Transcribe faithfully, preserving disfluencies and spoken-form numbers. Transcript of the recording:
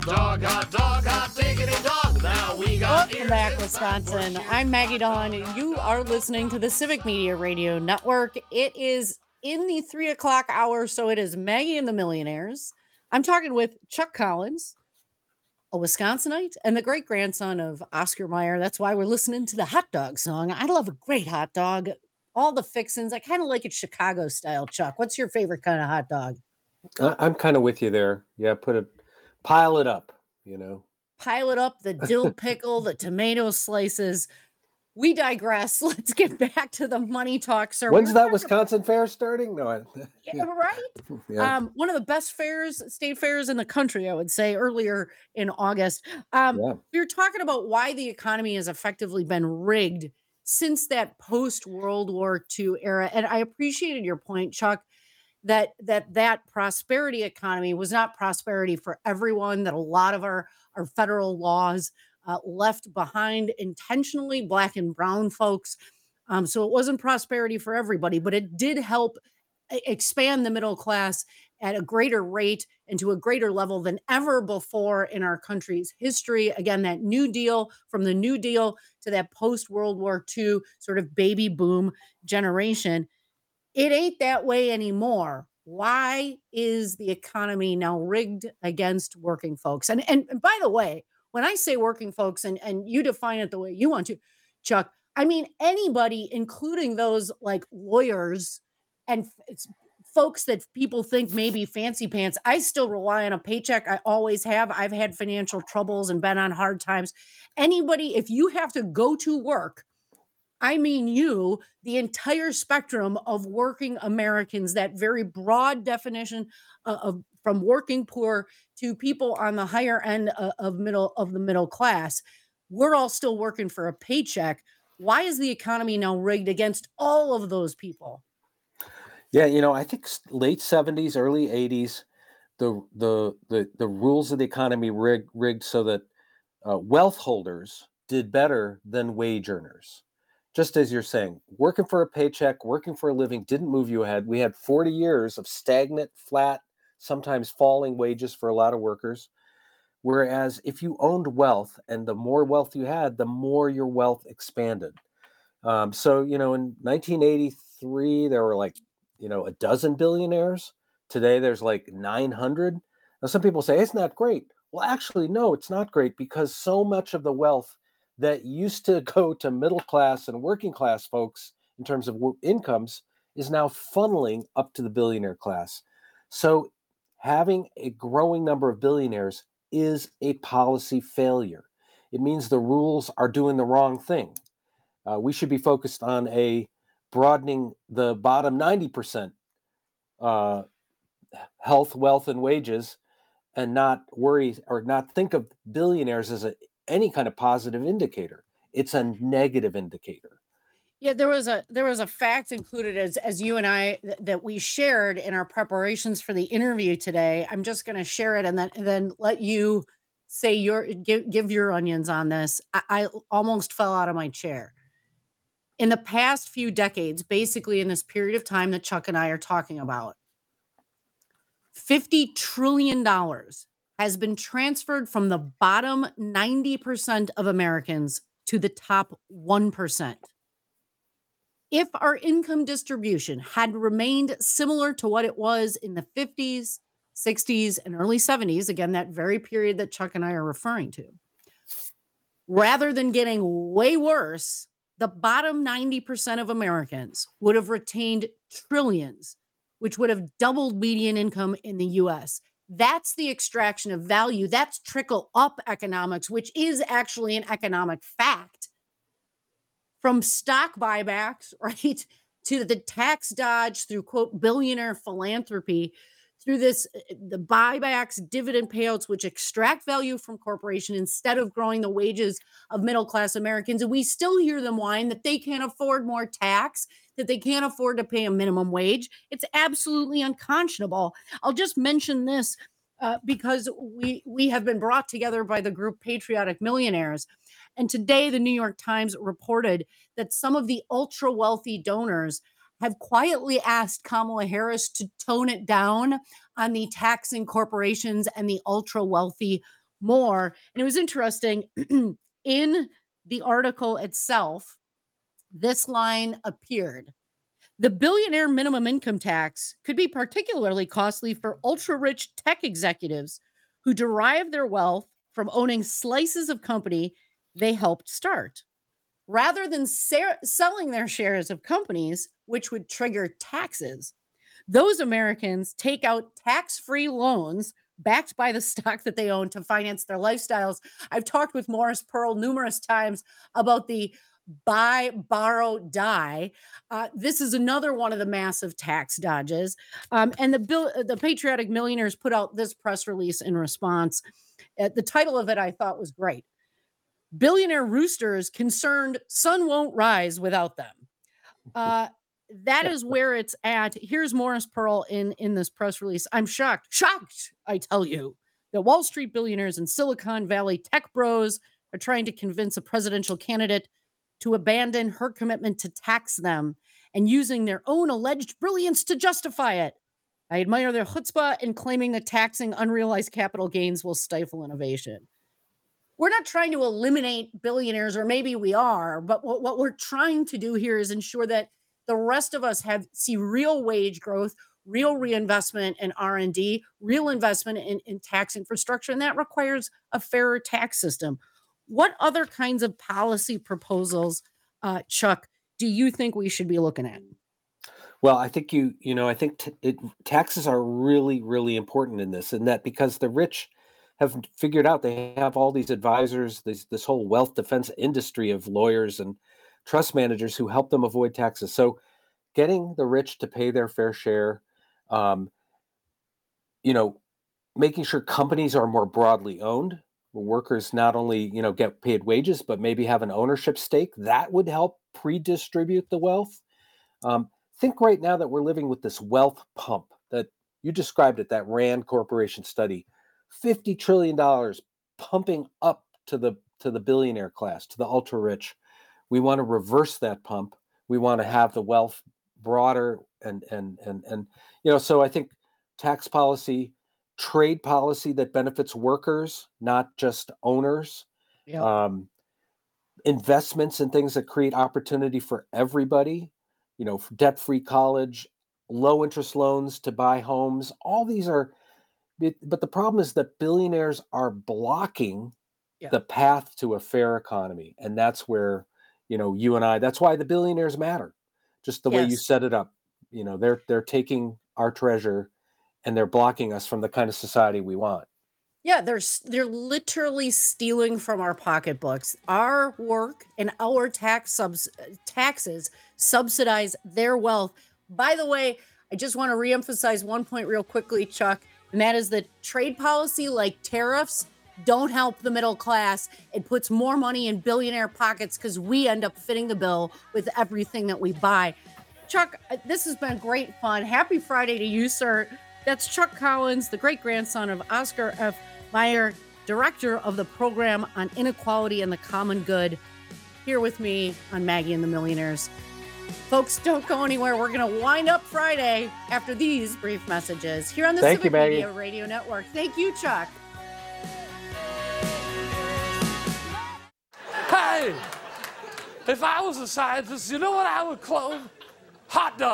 dog, hot dog, hot diggity dog. Now we got Welcome back, Wisconsin. I'm Maggie Dawn. You are listening to the Civic Media Radio Network. It is in the three o'clock hour, so it is Maggie and the Millionaires. I'm talking with Chuck Collins, a Wisconsinite and the great grandson of Oscar Mayer. That's why we're listening to the hot dog song. I love a great hot dog. All the fixins. I kind of like it Chicago style, Chuck. What's your favorite kind of hot dog? I- I'm kind of with you there. Yeah, put it, pile it up, you know. Pile it up, the dill pickle, the tomato slices. We digress. Let's get back to the money talk, sir. When's We're that talking- Wisconsin fair starting? No, I, Yeah, right? yeah. Um, one of the best fairs, state fairs in the country, I would say, earlier in August. Um, Yeah. We were talking about why the economy has effectively been rigged since that post-World War Two era. And I appreciated your point, Chuck, that that that prosperity economy was not prosperity for everyone, that a lot of our, our federal laws uh, left behind intentionally Black and brown folks. Um, so it wasn't prosperity for everybody, but it did help e- expand the middle class at a greater rate and to a greater level than ever before in our country's history. Again, that New Deal, from the New Deal to that post World War Two sort of baby boom generation, it ain't that way anymore. Why is the economy now rigged against working folks? And and, and by the way, when I say working folks, and, and you define it the way you want to, Chuck, I mean anybody, including those like lawyers and f- it's folks that people think maybe fancy pants. I still rely on a paycheck. I always have. I've had financial troubles and been on hard times. Anybody, if you have to go to work, I mean you, the entire spectrum of working Americans, that very broad definition uh, of from working poor to people on the higher end uh, of middle of the middle class. We're all still working for a paycheck. Why is the economy now rigged against all of those people? Yeah, you know, I think s- late seventies, early eighties, the the the the rules of the economy rigged rigged so that uh, wealth holders did better than wage earners. Just as you're saying, working for a paycheck, working for a living didn't move you ahead. We had forty years of stagnant, flat, sometimes falling wages for a lot of workers. Whereas if you owned wealth and the more wealth you had, the more your wealth expanded. Um, so, you know, in nineteen eighty-three, there were like, you know, a dozen billionaires. Today, there's like nine hundred. Now, some people say, it's not great. Well, actually, no, it's not great because so much of the wealth that used to go to middle class and working class folks in terms of wo- incomes is now funneling up to the billionaire class. So having a growing number of billionaires is a policy failure. It means the rules are doing the wrong thing. Uh, we should be focused on a broadening the bottom ninety percent uh, health, wealth, and wages, and not worry or not think of billionaires as a, any kind of positive indicator. It's a negative indicator. Yeah, there was a there was a fact included as as you and I th- that we shared in our preparations for the interview today. I'm just going to share it and then and then let you say your give give your onions on this. I, I almost fell out of my chair. In the past few decades, basically in this period of time that Chuck and I are talking about, fifty trillion dollars has been transferred from the bottom ninety percent of Americans to the top one percent. If our income distribution had remained similar to what it was in the fifties, sixties, and early seventies, again, that very period that Chuck and I are referring to, rather than getting way worse, the bottom ninety percent of Americans would have retained trillions, which would have doubled median income in the U S. That's the extraction of value. That's trickle up economics, which is actually an economic fact. From stock buybacks, right, to the tax dodge through quote billionaire philanthropy, through this uh, the buybacks, dividend payouts, which extract value from corporation instead of growing the wages of middle class Americans. And we still hear them whine that they can't afford more tax, that they can't afford to pay a minimum wage. It's absolutely unconscionable. I'll just mention this uh, because we we have been brought together by the group Patriotic Millionaires. And today, the New York Times reported that some of the ultra wealthy donors have quietly asked Kamala Harris to tone it down on the taxing corporations and the ultra wealthy more. And it was interesting in the article itself, this line appeared. The billionaire minimum income tax could be particularly costly for ultra-rich tech executives who derive their wealth from owning slices of company they helped start. Rather than sa- selling their shares of companies, which would trigger taxes, those Americans take out tax-free loans backed by the stock that they own to finance their lifestyles. I've talked with Morris Pearl numerous times about the buy, borrow, die. Uh, this is another one of the massive tax dodges. Um, and the bill, the Patriotic Millionaires put out this press release in response. Uh, the title of it I thought was great. Billionaire roosters concerned sun won't rise without them. Uh, that is where it's at. Here's Morris Pearl in, in this press release. I'm shocked, shocked, I tell you, that Wall Street billionaires and Silicon Valley tech bros are trying to convince a presidential candidate to abandon her commitment to tax them and using their own alleged brilliance to justify it. I admire their chutzpah in claiming that taxing unrealized capital gains will stifle innovation. We're not trying to eliminate billionaires, or maybe we are, but what, what we're trying to do here is ensure that the rest of us have see real wage growth, real reinvestment in R and D, real investment in, in tax infrastructure, and that requires a fairer tax system. What other kinds of policy proposals, uh, Chuck, do you think we should be looking at? Well, I think you, you know, I think t- it, taxes are really, really important in this, and that because the rich have figured out they have all these advisors, this this whole wealth defense industry of lawyers and trust managers who help them avoid taxes. So, getting the rich to pay their fair share, um, you know, making sure companies are more broadly owned, workers not only you know get paid wages but maybe have an ownership stake, that would help pre-distribute the wealth. Um, think right now that we're living with this wealth pump that you described it, that Rand Corporation study, fifty trillion dollars pumping up to the to the billionaire class, to the ultra rich. We want to reverse that pump. We want to have the wealth broader and and and and you know. So I think tax policy, trade policy that benefits workers, not just owners. Yep. Um, investments in things that create opportunity for everybody. You know, debt-free college, low interest loans to buy homes. All these are. But the problem is that billionaires are blocking Yeah. the path to a fair economy. And that's where, you know, you and I, that's why the billionaires matter. Just the way you Yes. set it up. You know, they're they're taking our treasure and they're blocking us from the kind of society we want. Yeah, they're s- they're literally stealing from our pocketbooks. Our work and our tax subs taxes subsidize their wealth. By the way, I just want to reemphasize one point real quickly, Chuck, and that is that trade policy like tariffs don't help the middle class. It puts more money in billionaire pockets because we end up fitting the bill with everything that we buy. Chuck, uh, this has been great fun. Happy Friday to you, sir. That's Chuck Collins, the great grandson of Oscar F. Mayer, director of the program on inequality and the common good, here with me on Maggie and the Millionaires. Folks, don't go anywhere. We're going to wind up Friday after these brief messages here on the Thank you, Civic Maggie. Media Radio Network. Thank you, Chuck. Hey, if I was a scientist, you know what I would clone? Hot dog.